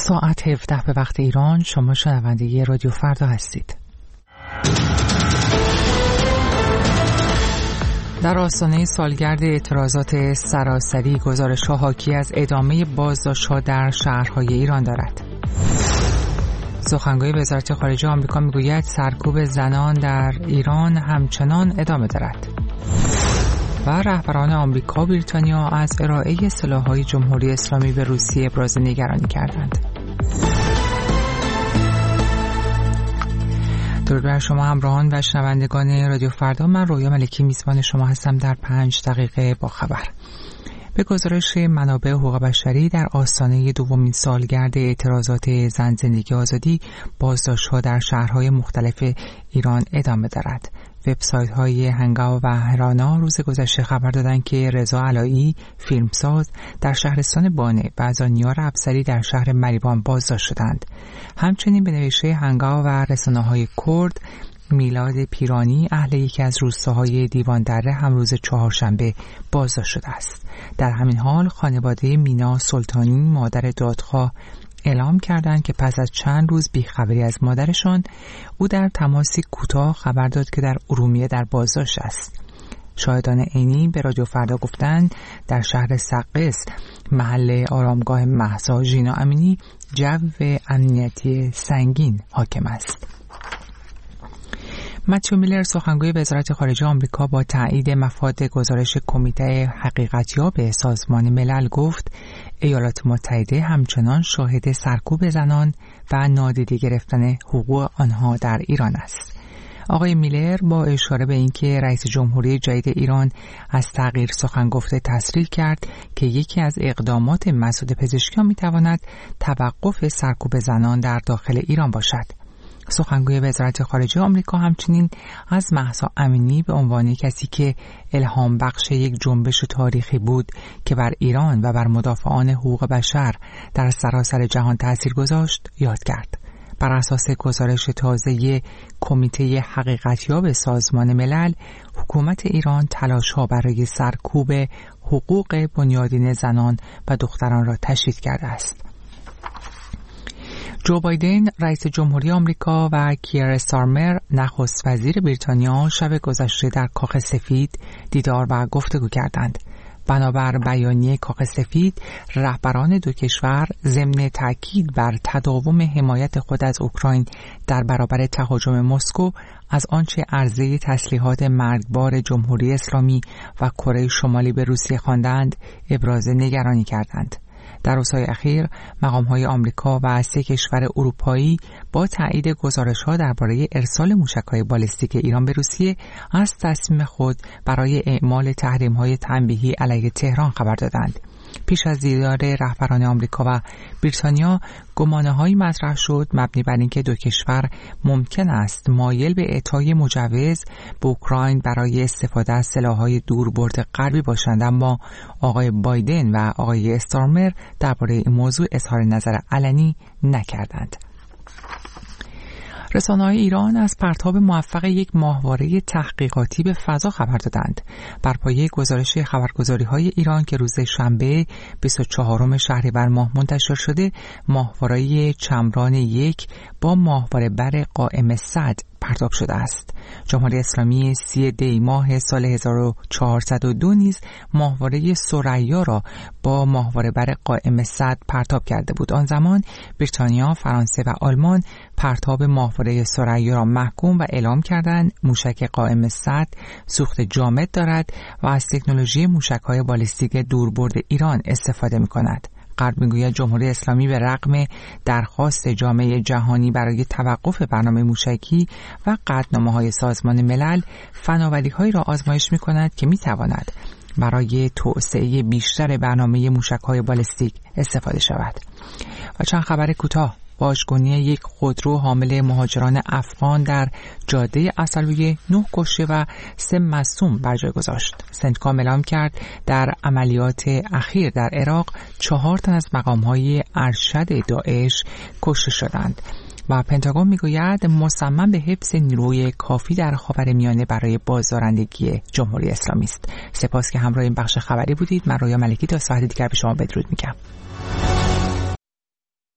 ساعت 17 به وقت ایران. شما شنونده رادیو فردا هستید. در آستانه سالگرد اعتراضات سراسری، گزارش‌ها حاکی از ادامه بازداشت‌ها در شهرهای ایران دارد. سخنگوی وزارت خارجه آمریکا میگوید سرکوب زنان در ایران همچنان ادامه دارد. و رهبران آمریکا و بریتانیا از ارائه سلاح‌های جمهوری اسلامی به روسیه ابراز نگرانی کردند. درود بر شما همراهان و شنوندگان رادیو فردا. من رویا ملکی میزبان شما هستم در 5 دقیقه با خبر. به گزارش منابع حقوق بشری، در آستانه دومین سالگرد اعتراضات زن زندگی آزادی، بازداشت‌ها در شهرهای مختلف ایران ادامه دارد. وبسایت‌های هنگاو و هرانا روز گذشته خبر دادند که رضا علایی، فیلمساز، در شهرستان بانه و زانیار افسری در شهر مریوان بازداشت شدند. همچنین به نوشته هنگاو و رسانه‌های کرد، میلاد پیرانی، اهل یکی از روستاهای دیوان دره، هم روز چهارشنبه بازداشت شده است. در همین حال خانواده مینا سلطانی، مادر دادخواه، اعلام کردند که پس از چند روز بیخبری از مادرشان، او در تماسی کوتاه خبر داد که در ارومیه در بازداشت است. شاهدان عینی به رادیو فردا گفتند در شهر سقز، محل آرامگاه مهسا ژینا امینی، جو امنیتی سنگین حاکم است. متیو میلر، سخنگوی وزارت خارجه آمریکا، با تایید مفاد گزارش کمیته حقیقتیاب سازمان ملل گفت ایالات متحده همچنان شاهد سرکوب زنان و نادیده گرفتن حقوق آنها در ایران است. آقای میلر با اشاره به اینکه رئیس جمهوری جدید ایران از تغییر سخن گفته تصریح کرد که یکی از اقدامات مسعود پزشکیان میتواند توقف سرکوب زنان در داخل ایران باشد. سخنگوی وزارت خارجه آمریکا همچنین از مهسا امینی به عنوان کسی که الهام بخش یک جنبش تاریخی بود که بر ایران و بر مدافعان حقوق بشر در سراسر جهان تأثیر گذاشت یاد کرد. بر اساس گزارش تازه کمیته حقیقتیاب سازمان ملل، حکومت ایران تلاش‌ها برای سرکوب حقوق بنیادین زنان و دختران را تشدید کرده است. جو بایدن، رئیس جمهوری آمریکا، و کیر استارمر، نخست وزیر بریتانیا، شب گذشته در کاخ سفید دیدار و گفتگو کردند. بنابر بیانیه کاخ سفید، رهبران دو کشور ضمن تاکید بر تداوم حمایت خود از اوکراین در برابر تهاجم مسکو از آنچه عرضه تسلیحات مرگبار جمهوری اسلامی و کره شمالی به روسیه خواندند ابراز نگرانی کردند. در روزهای اخیر مقام‌های آمریکا و 3 کشور اروپایی با تایید گزارش‌ها درباره ارسال موشک‌های بالستیک ایران به روسیه از تصمیم خود برای اعمال تحریم‌های تنبیهی علیه تهران خبر دادند. پیش از دیدار رهبران آمریکا و بریتانیا، گمانه‌هایی مطرح شد مبنی بر اینکه دو کشور ممکن است مایل به اعطای مجوز به اوکراین برای استفاده از سلاح‌های دوربرد غربی باشند، اما آقای بایدن و آقای استارمر درباره این موضوع اظهار نظر علنی نکردند. رسانه‌های ایران از پرتاب موفق یک ماهواره تحقیقاتی به فضا خبر دادند. بر پایه گزارش خبرگزاری‌های ایران که روز شنبه 24 شهریور ماه منتشر شده، ماهواره چمران 1 با ماهواره بر قائم صد پرتاب شده است. جمهوری اسلامی 30 دی ماه سال 1402 نیز ماهواره ثریا را با ماهواره بر قائم صد پرتاب کرده بود. آن زمان بریتانیا، فرانسه و آلمان پرتاب ماهواره ثریا را محکوم و اعلام کردند موشک قائم صد سوخت جامد دارد و از تکنولوژی موشک‌های بالستیک دوربرد ایران استفاده می‌کند. غرب میگوید جمهوری اسلامی به رغم درخواست جامعه جهانی برای توقف برنامه موشکی و قطعنامه‌های سازمان ملل، فناوری‌هایی را آزمایش می‌کند که می‌تواند برای توسعه بیشتر برنامه موشک‌های بالستیک استفاده شود. و چند خبر کوتاه. واژگونی یک خودرو حامل مهاجران افغان در جاده عسلویه 9 کشته و 3 مصدوم بر جای گذاشت. سنتکام اعلام کرد در عملیات اخیر در عراق 4 تن از مقام‌های ارشد داعش کشته شدند. و پنتاگون میگوید مصمم به حفظ نیروی کافی در خاورمیانه برای بازدارندگی جمهوری اسلامی است. سپاس که همراه این بخش خبری بودید. من رویا ملکی تا ساعت دیگر به شما بدرود میگم.